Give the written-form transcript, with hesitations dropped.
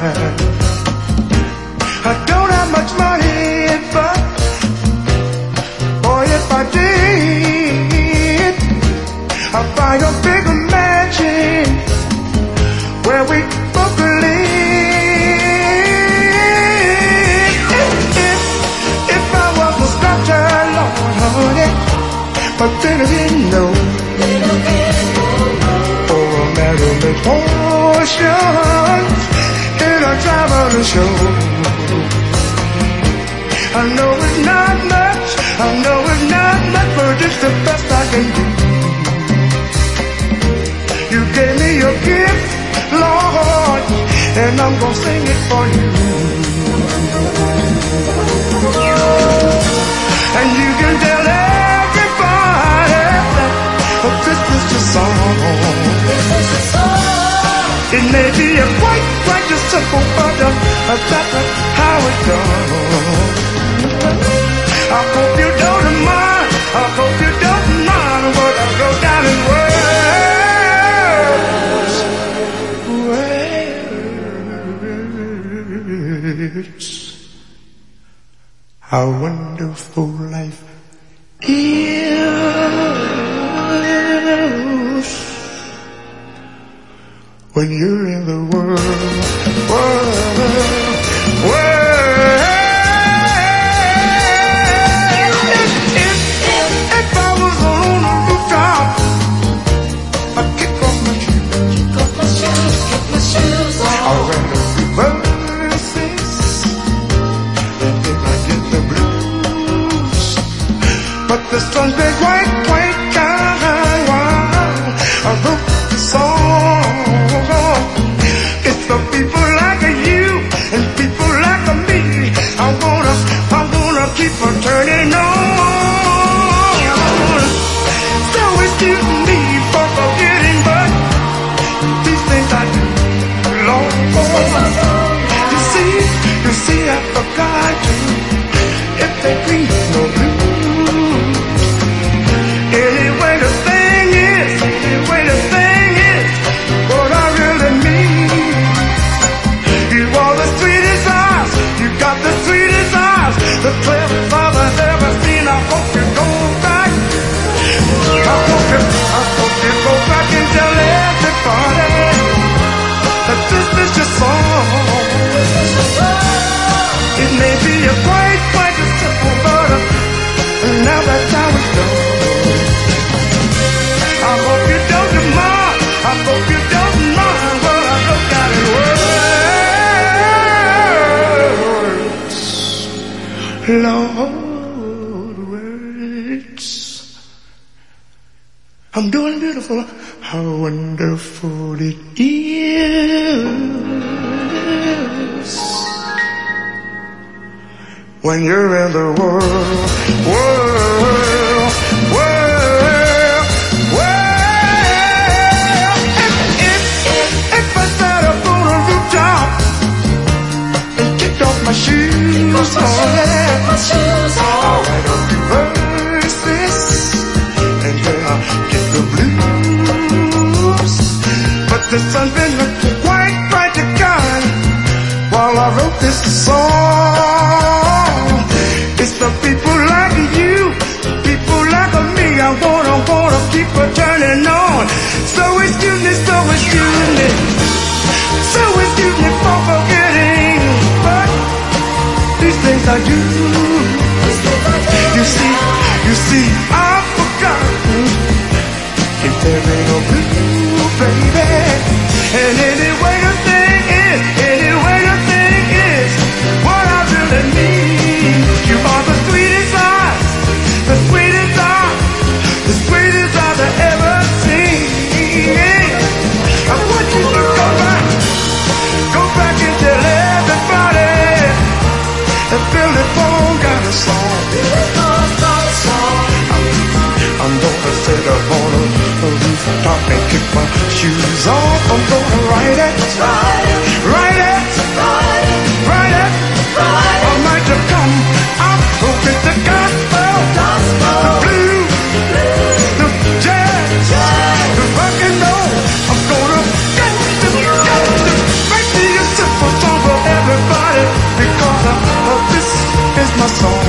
I don't have much money, but boy, if I did, I'd buy a bigger mansion where we both could live. If I was a sculptor, Lord, honey, but then again, no. For a Marilyn portion in a traveling show. I know it's not much, I know it's not much, but it's the best I can do. You gave me your gift, Lord, and I'm gonna sing it for you. And you can tell everybody that this is your song. It may be a quite a simple, but that's how it goes. I hope you don't mind, I hope you don't mind what I wrote down in words. How wonderful life is when you're in the world. If I was on a rooftop, I'd kick off my shoes, I'll wear the reverses, and then I get the blues. But the sun's been quite kind while I wrote the song. It's the people like you and people like me. I wanna keep on turning on. So excuse me for forgetting, but these things I do, Lord. You see, I forgot to. If they green, no blue. Anyway, the thing is, what I really mean. You are the sweetest eyes, you got the sweetest eyes, the cleverest I've ever seen. I hope you go back. I hope you go back and tell everybody that this is your song. It may be a quite a simple, but now that's how it goes. I hope you don't mind, I hope you don't mind what I wrote down in words. Lord, words. I'm doing beautiful. How wonderful it is when you're in the world. If I sat up on a rooftop and kicked off my shoes, I'll write a few verses and then I'll get the blues. But the sun's been quite to kind while I wrote this song. It's the people like you, people like me. I wanna keep on turning on. So excuse me for forgetting, but these things I do. You see, I've forgotten if there ain't no blue, baby. And anyway the thing is, what I really mean. You are the sweetest eyes, the sweetest eyes I've ever seen. I want you to go back and tell everybody that Billy Paul got a song. I'm gonna sit up on a rooftop and kick my shoes off. I'm gonna write it. I might have come out with the gospel, the blues, the jazz, the rock and roll. I'm gonna get to make me a simple song. my song.